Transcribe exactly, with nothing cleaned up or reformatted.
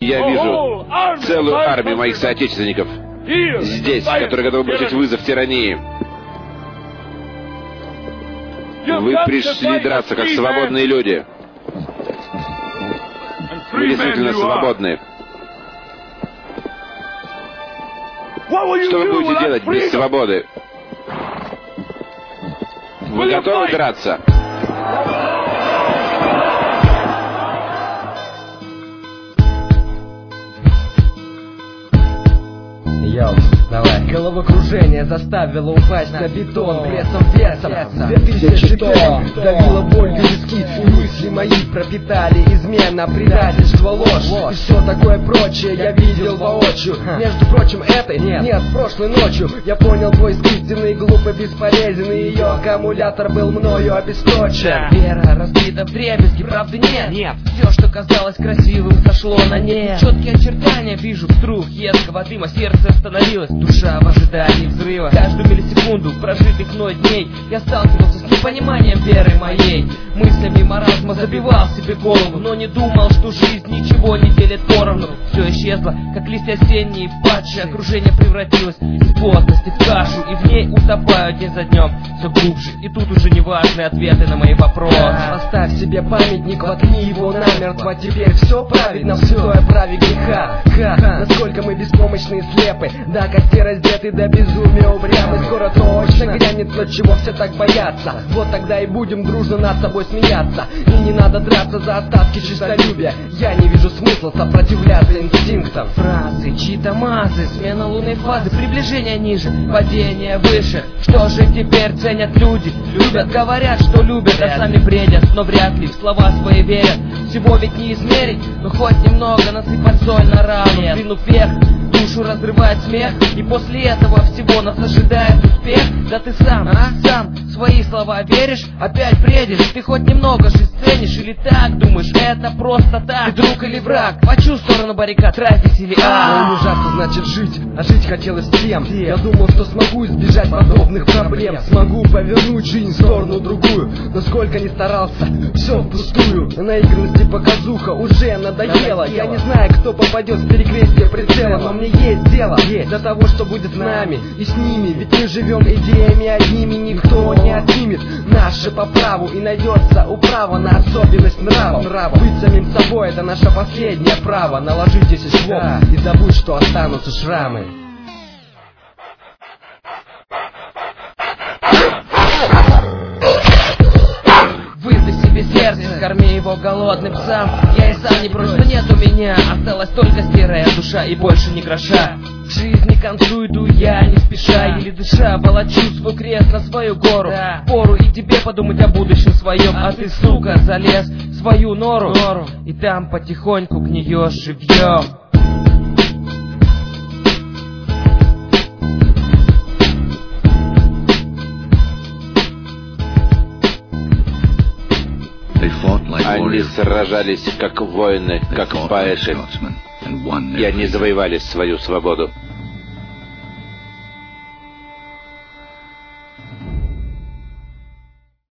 Я вижу целую армию моих соотечественников здесь, которые готовы бросить вызов тирании. Вы пришли драться, как свободные люди. Вы действительно свободны. Что вы будете делать без свободы? Вы готовы драться? Йоу, давай. Головокружение заставило упасть на бетон прессом весом две тысячи тонн. Давила боль в виски, и мысли мои пропитали измена, предательство, ложь и все такое прочее я видел воочию. Между прочим, этой нет, нет, прошлой ночью я понял поиск истины, глупо бесполезен, и ее аккумулятор был мною обесточен. Вера разбита в дребезги, правды нет, нет. Все, что казалось красивым, сошло на нет. Четкие очертания вижу, струх едкого дыма, сердце остановилось, душа в ожидании взрыва. Каждую миллисекунду прожитых мной дней я сталкивался с непониманием веры моей. Мыслями маразма забивал себе голову, но не думал, что жизнь ничего не делит поровну. Все исчезло, как листья осенние, падшие. Окружение превратилось из плотности в кашу, и в ней утопаю день за днем все глубже. И тут уже неважные ответы на мои вопросы. Оставь себе памятник, воткни его намертво. Теперь все правильно, все праве греха. Ха, насколько мы беспомощны и слепы, до костей раздеты, до безумия упрямы. Скоро точно грянет то, чего все так боятся. Вот тогда и будем дружно над собой смеяться. И не надо драться за остатки честолюбия. Я не вижу смысла сопротивляться инстинктам. Фразы, чьи-то мазы, смена лунной фазы, приближение ниже, падение выше. Что же теперь ценят люди? Любят, говорят, что любят, а сами бредят, но вряд ли в слова свои верят. Всего ведь не измерить, но хоть немного насыпать соль на рану. Двинув вверх, душу разрывает смех, и после этого всего нас ожидает успех. Да ты сам, а? Сам свои слова веришь, опять бредишь. Ты хоть немного же ценишь или так думаешь, это просто так? Ты друг или враг? По чью сторону баррикад, тратись или а? Но унижаться значит жить, а жить хотелось всем. Я думал, что смогу избежать подобных проблем, смогу повернуть жизнь в сторону другую, но сколько ни старался, все впустую. Наигранность и показуха уже надоело. Я не знаю, кто попадет в перекрестие прицела, но мне есть дело для того, что будет с нами и с ними. Ведь мы живем идеями одними, никто не отнимет наше по праву, и найдется управа на особенность нрава. Нрава. Быть самим собой — это наше последнее право. Наложи десять швов и забудь, что останутся шрамы. Сердце, корми его голодным псам. Я и сам не прочь, но нет у меня. Осталась только серая душа и больше ни гроша. К жизни к концу иду я, не спеша, еле дыша, волочу свой крест на свою гору. Пору и тебе подумать о будущем своем, а ты, сука, залез в свою нору, и там потихоньку гниешь живьем. Они сражались как воины, как поэты, и они завоевали свою свободу.